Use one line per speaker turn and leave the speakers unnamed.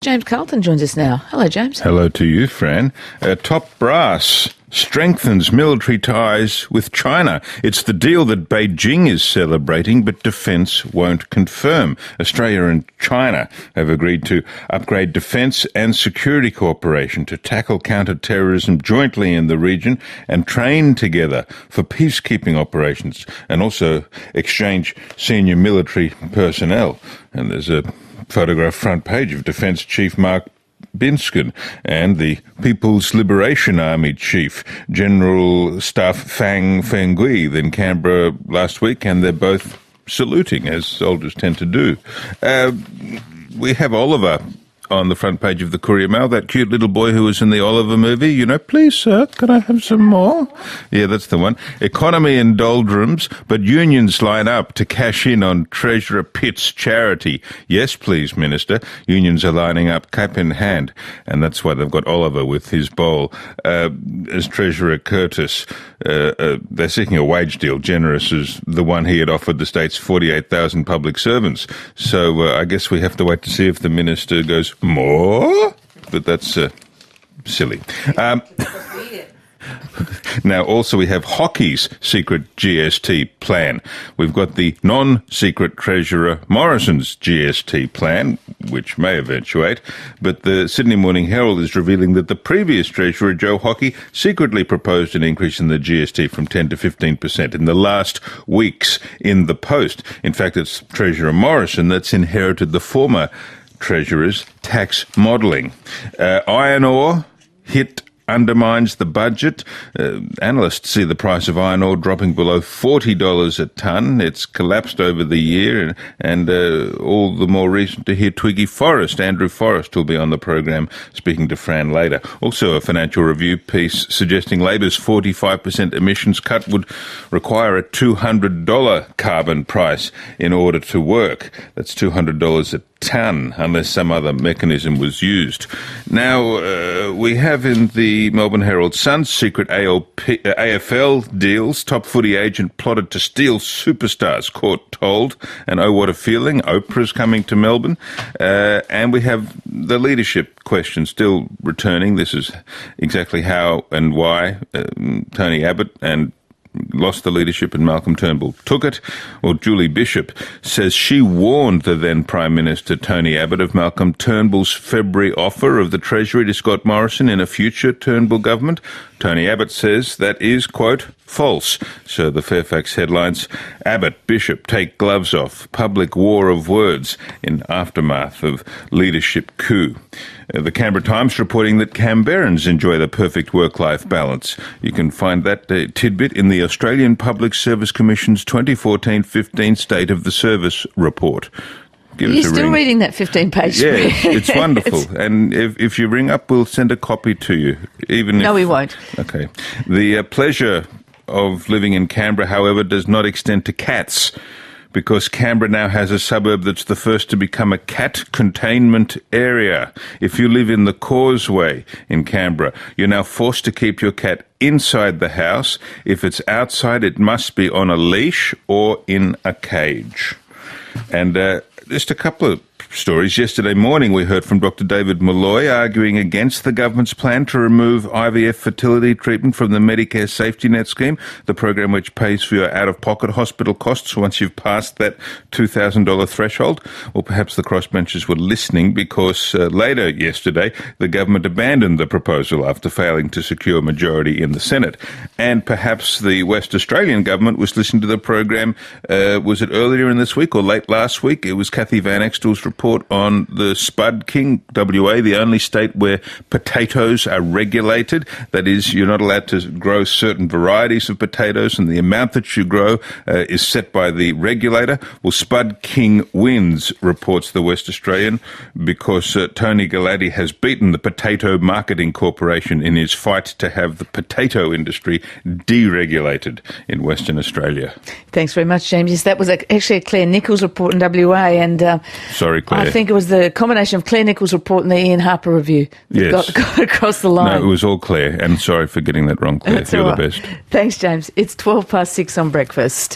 James Carlton joins us now. Hello, James.
Hello to you, Fran. Top brass strengthens military ties with China. It's the deal that Beijing is celebrating, but defence won't confirm. Australia and China have agreed to upgrade defence and security cooperation to tackle counter-terrorism jointly in the region and train together for peacekeeping operations and also exchange senior military personnel. And there's a photograph front page of Defence Chief Mark Binskin and the People's Liberation Army Chief, General Staff Fang Fenghui, in Canberra last week, and they're both saluting, as soldiers tend to do. We have Oliver on the front page of the Courier Mail, that cute little boy who was in the Oliver movie, you know, please, sir, can I have some more? Yeah, that's the one. Economy in doldrums, but unions line up to cash in on Treasurer Pitt's charity. Yes, please, Minister. Unions are lining up cap in hand, and that's why they've got Oliver with his bowl. As Treasurer Curtis, they're seeking a wage deal generous as the one he had offered the state's 48,000 public servants. So I guess we have to wait to see if the minister goes, more? But that's silly. Now, also we have hockey's secret GST plan. We've got the non-secret Treasurer Morrison's GST plan, which may eventuate, but the Sydney Morning Herald is revealing that the previous Treasurer, Joe Hockey, secretly proposed an increase in the GST from 10 to 15% in the last weeks in the post. In fact, it's Treasurer Morrison that's inherited the former Treasurer's tax modelling. Iron ore hit undermines the budget. Analysts see the price of iron ore dropping below $40 a tonne. It's collapsed over the year, and all the more reason to hear Twiggy Forrest. Andrew Forrest will be on the program speaking to Fran later. Also a Financial Review piece suggesting Labor's 45% emissions cut would require a $200 carbon price in order to work. That's $200 a tonne, unless some other mechanism was used. Now, we have in the Melbourne Herald Sun secret AFL deals. Top footy agent plotted to steal superstars, court told. And oh, what a feeling. Oprah's coming to Melbourne. And we have the leadership question still returning. This is exactly how and why Tony Abbott and lost the leadership and Malcolm Turnbull took it. Well, Julie Bishop says she warned the then Prime Minister Tony Abbott of Malcolm Turnbull's February offer of the Treasury to Scott Morrison in a future Turnbull government. Tony Abbott says that is, quote, false. So the Fairfax headlines, Abbott, Bishop take gloves off, public war of words in aftermath of leadership coup. The Canberra Times reporting that Canberrans enjoy the perfect work-life balance. You can find that tidbit in the Australian Public Service Commission's 2014-15 State of the Service report.
You're still reading that 15-page
spread. Yeah, it's wonderful. And if you ring up, we'll send a copy to you.
No, we won't.
Okay. The pleasure of living in Canberra, however, does not extend to cats, because Canberra now has a suburb that's the first to become a cat containment area. If you live in the Causeway in Canberra, you're now forced to keep your cat inside the house. If it's outside, it must be on a leash or in a cage. And just a couple of stories. Yesterday morning we heard from Dr. David Malloy arguing against the government's plan to remove IVF fertility treatment from the Medicare Safety Net scheme, the program which pays for your out-of-pocket hospital costs once you've passed that $2,000 threshold. Well, perhaps the crossbenchers were listening, because later yesterday the government abandoned the proposal after failing to secure a majority in the Senate. And perhaps the West Australian government was listening to the program, was it earlier in this week or late last week? It was Cathy Van Extel's report on the Spud King, WA, the only state where potatoes are regulated. That is, you're not allowed to grow certain varieties of potatoes, and the amount that you grow is set by the regulator. Well, Spud King wins, reports the West Australian, because Tony Galati has beaten the Potato Marketing Corporation in his fight to have the potato industry deregulated in Western Australia.
Thanks very much, James. Yes, that was actually a Claire Nichols report in WA, and
sorry, Claire.
I think it was the combination of Claire Nichols' report and the Ian Harper review that got across the line.
No, it was all Claire, and sorry for getting that wrong, Claire.
That's
You're
all right.
the best.
Thanks, James. It's 6:12 on Breakfast.